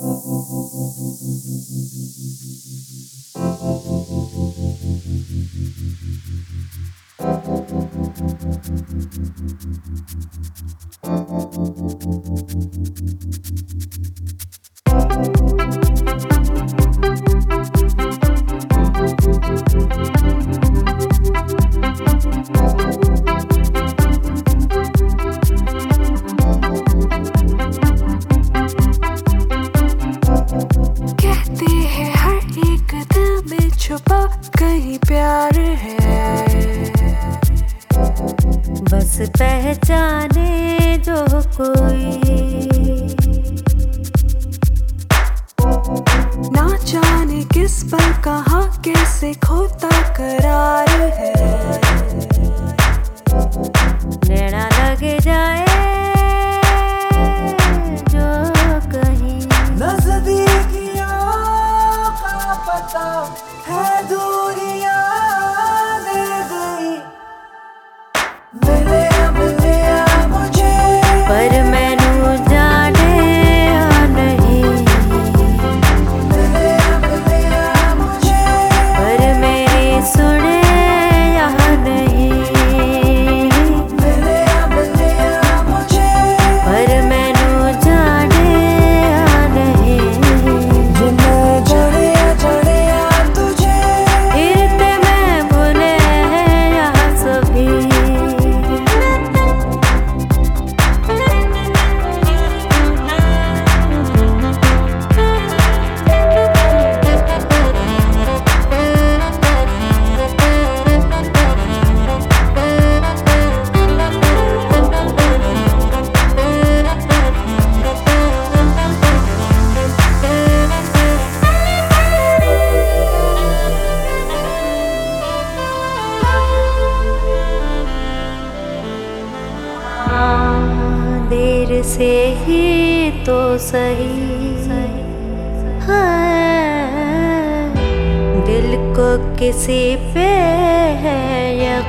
छुपा कहीं प्यार है, बस पहचाने जो कोई, ना जाने किस पल कहाँ कैसे खोता करार है। नैना लग जाए जो कहीं, नजदीकियों का पता है दूरियां दे गई। मिले मुझे पर मैनू जाने या नहीं, मिले मुझे पर मेरी सुने या नहीं, मिले मुझे पर मैनू जाने या नहीं। जिन्हें जड़े तुझे फिरते मैं भूले यहाँ सभी, देर से ही तो सही हाँ, दिल को किसी पे है यकीन,